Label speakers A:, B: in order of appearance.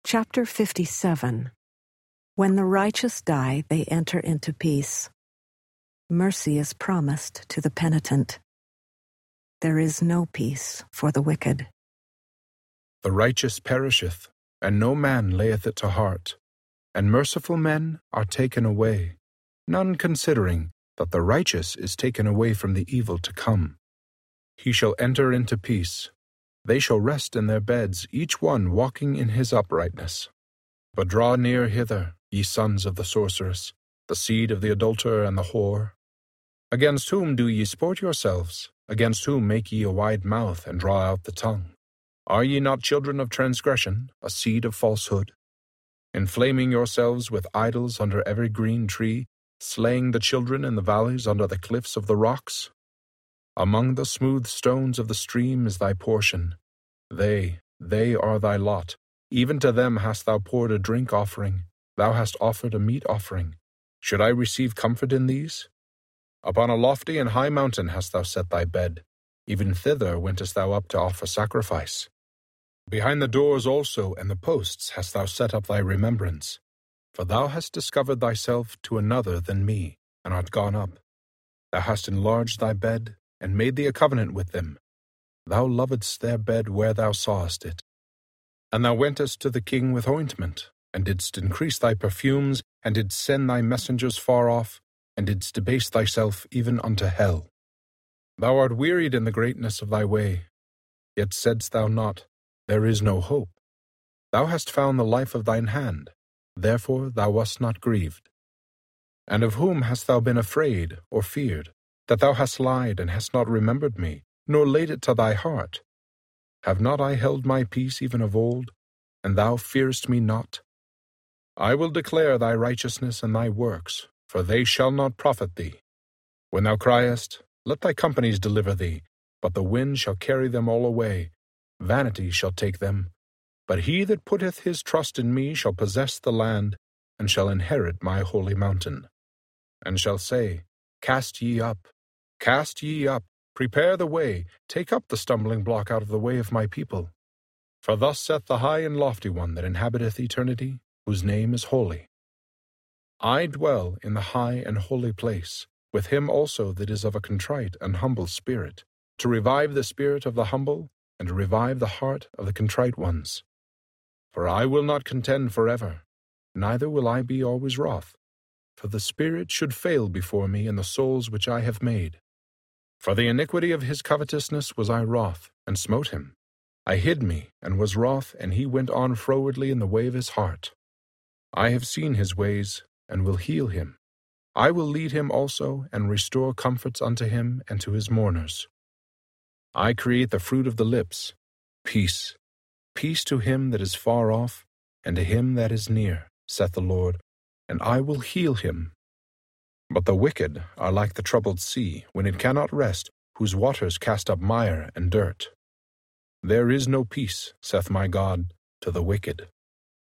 A: Chapter 57. When the righteous die, they enter into peace. Mercy is promised to the penitent. There is no peace for the wicked.
B: The righteous perisheth, and no man layeth it to heart, and merciful men are taken away, none considering that the righteous is taken away from the evil to come. He shall enter into peace. They shall rest in their beds, each one walking in his uprightness. But draw near hither, ye sons of the sorceress, the seed of the adulterer and the whore. Against whom do ye sport yourselves? Against whom make ye a wide mouth, and draw out the tongue? Are ye not children of transgression, a seed of falsehood? Inflaming yourselves with idols under every green tree, slaying the children in the valleys under the cliffs of the rocks? Among the smooth stones of the stream is thy portion. They are thy lot. Even to them hast thou poured a drink offering. Thou hast offered a meat offering. Should I receive comfort in these? Upon a lofty and high mountain hast thou set thy bed. Even thither wentest thou up to offer sacrifice. Behind the doors also and the posts hast thou set up thy remembrance. For thou hast discovered thyself to another than me, and art gone up. Thou hast enlarged thy bed, and made thee a covenant with them. Thou lovedst their bed where thou sawest it. And thou wentest to the king with ointment, and didst increase thy perfumes, and didst send thy messengers far off, and didst debase thyself even unto hell. Thou art wearied in the greatness of thy way, yet saidst thou not, There is no hope. Thou hast found the life of thine hand, therefore thou wast not grieved. And of whom hast thou been afraid or feared, that thou hast lied and hast not remembered me, nor laid it to thy heart? Have not I held my peace even of old, and thou fearest me not? I will declare thy righteousness and thy works, for they shall not profit thee. When thou criest, let thy companies deliver thee, but the wind shall carry them all away. Vanity shall take them. But he that putteth his trust in me shall possess the land, and shall inherit my holy mountain. And shall say, Cast ye up, prepare the way, take up the stumbling block out of the way of my people. For thus saith the high and lofty one that inhabiteth eternity, whose name is holy. I dwell in the high and holy place, with him also that is of a contrite and humble spirit, to revive the spirit of the humble, and to revive the heart of the contrite ones. For I will not contend forever, neither will I be always wroth. For the spirit should fail before me in the souls which I have made. For the iniquity of his covetousness was I wroth, and smote him. I hid me, and was wroth, and he went on frowardly in the way of his heart. I have seen his ways, and will heal him. I will lead him also, and restore comforts unto him and to his mourners. I create the fruit of the lips, peace. Peace to him that is far off, and to him that is near, saith the Lord, and I will heal him. But the wicked are like the troubled sea, when it cannot rest, whose waters cast up mire and dirt. There is no peace, saith my God, to the wicked.